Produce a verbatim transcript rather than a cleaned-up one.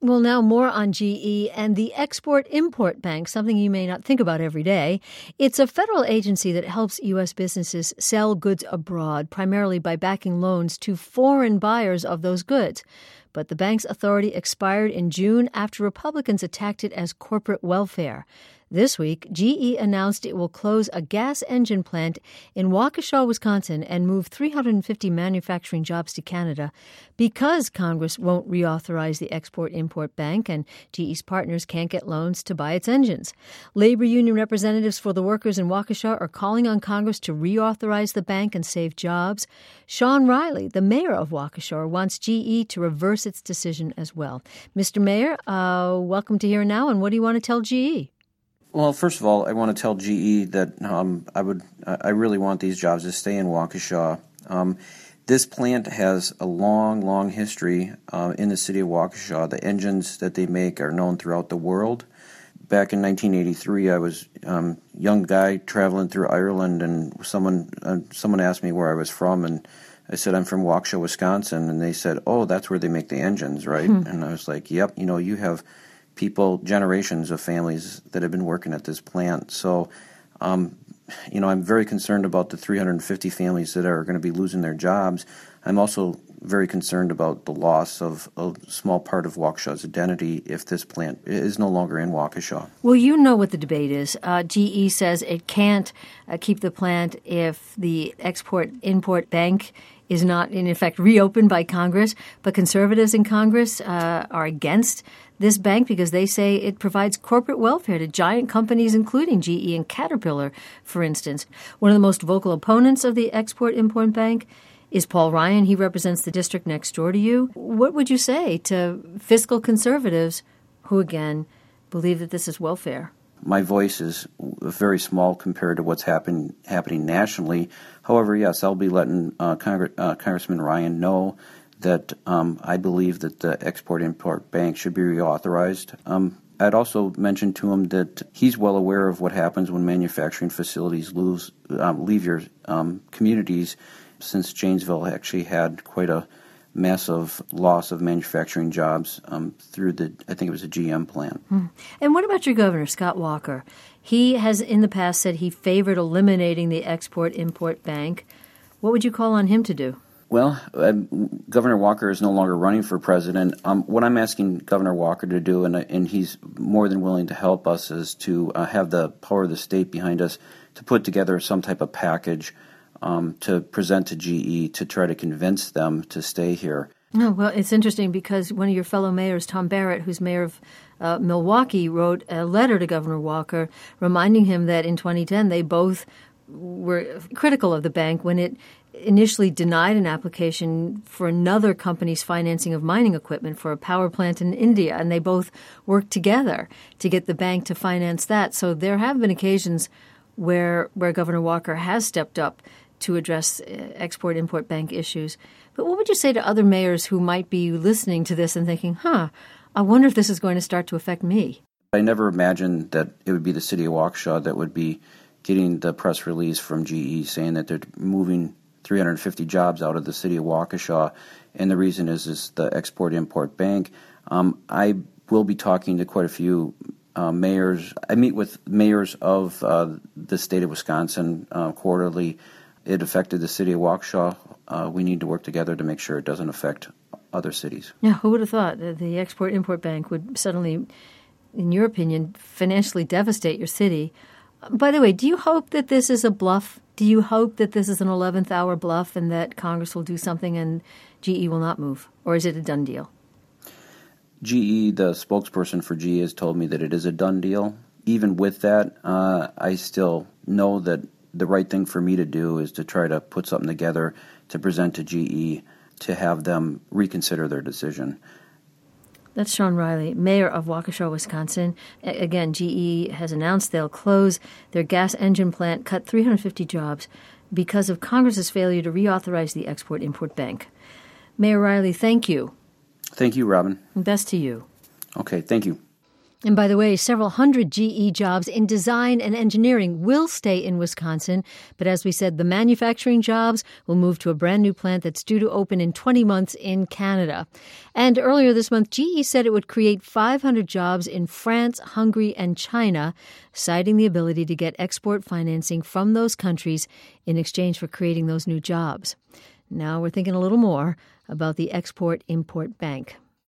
Well, now more on G E and the Export-Import Bank, something you may not think about every day. It's a federal agency that helps U S businesses sell goods abroad, primarily by backing loans to foreign buyers of those goods. But the bank's authority expired in June after Republicans attacked it as corporate welfare. This week, G E announced it will close a gas engine plant in Waukesha, Wisconsin, and move three hundred fifty manufacturing jobs to Canada because Congress won't reauthorize the Export-Import Bank and G E's partners can't get loans to buy its engines. Labor union representatives for the workers in Waukesha are calling on Congress to reauthorize the bank and save jobs. Sean Riley, the mayor of Waukesha, wants G E to reverse its decision as well. Mister Mayor, uh, welcome to Here Now, and what do you want to tell G E? Well, first of all, I want to tell G E that um, I would, I really want these jobs to stay in Waukesha. Um, this plant has a long, long history uh, in the city of Waukesha. The engines that they make are known throughout the world. Back in nineteen eighty-three, I was a um, young guy traveling through Ireland, and someone, uh, someone asked me where I was from, and I said, I'm from Waukesha, Wisconsin, and they said, oh, that's where they make the engines, right? Hmm. And I was like, yep, you know, you have people, generations of families that have been working at this plant. So, um, you know, I'm very concerned about the three hundred fifty families that are going to be losing their jobs. I'm also very concerned about the loss of a small part of Waukesha's identity if this plant is no longer in Waukesha. Well, you know what the debate is. Uh, G E says it can't uh, keep the plant if the Export-Import Bank is not, in effect, reopened by Congress. But conservatives in Congress uh, are against this bank because they say it provides corporate welfare to giant companies, including G E and Caterpillar, for instance. One of the most vocal opponents of the Export-Import Bank is Paul Ryan. He represents the district next door to you. What would you say to fiscal conservatives who, again, believe that this is welfare? My voice is very small compared to what's happen, happening nationally. However, yes, I'll be letting uh, Congress, uh, Congressman Ryan know that um, I believe that the Export-Import Bank should be reauthorized. Um, I'd also mention to him that he's well aware of what happens when manufacturing facilities lose, um, leave your um, communities, since Janesville actually had quite a massive loss of manufacturing jobs um, through the, I think it was a G M plant. Hmm. And what about your governor, Scott Walker? He has in the past said he favored eliminating the Export-Import Bank. What would you call on him to do? Well, uh, Governor Walker is no longer running for president. Um, what I'm asking Governor Walker to do, and, and he's more than willing to help us, is to uh, have the power of the state behind us to put together some type of package um, to present to G E to try to convince them to stay here. Oh, well, it's interesting because one of your fellow mayors, Tom Barrett, who's mayor of uh, Milwaukee, wrote a letter to Governor Walker reminding him that in twenty ten they both were critical of the bank when it initially denied an application for another company's financing of mining equipment for a power plant in India, and they both worked together to get the bank to finance that. So there have been occasions where where Governor Walker has stepped up to address Export-Import Bank issues. But what would you say to other mayors who might be listening to this and thinking, huh, I wonder if this is going to start to affect me? I never imagined that it would be the city of Waukesha that would be getting the press release from G E saying that they're moving three hundred fifty jobs out of the city of Waukesha, and the reason is is the Export-Import Bank. Um, I will be talking to quite a few uh, mayors. I meet with mayors of uh, the state of Wisconsin uh, quarterly. It affected the city of Waukesha. Uh, we need to work together to make sure it doesn't affect other cities. Yeah, who would have thought that the Export-Import Bank would suddenly, in your opinion, financially devastate your city? By the way, do you hope that this is a bluff? Do you hope that this is an eleventh hour bluff and that Congress will do something and G E will not move? Or is it a done deal? G E, the spokesperson for G E, has told me that it is a done deal. Even with that, uh, I still know that the right thing for me to do is to try to put something together to present to G E to have them reconsider their decision. That's Sean Riley, mayor of Waukesha, Wisconsin. A- again, G E has announced they'll close their gas engine plant, cut three hundred fifty jobs because of Congress's failure to reauthorize the Export-Import Bank. Mayor Riley, thank you. Thank you, Robin. Best to you. Okay, thank you. And by the way, several hundred G E jobs in design and engineering will stay in Wisconsin. But as we said, the manufacturing jobs will move to a brand new plant that's due to open in twenty months in Canada. And earlier this month, G E said it would create five hundred jobs in France, Hungary, and China, citing the ability to get export financing from those countries in exchange for creating those new jobs. Now we're thinking a little more about the Export-Import Bank.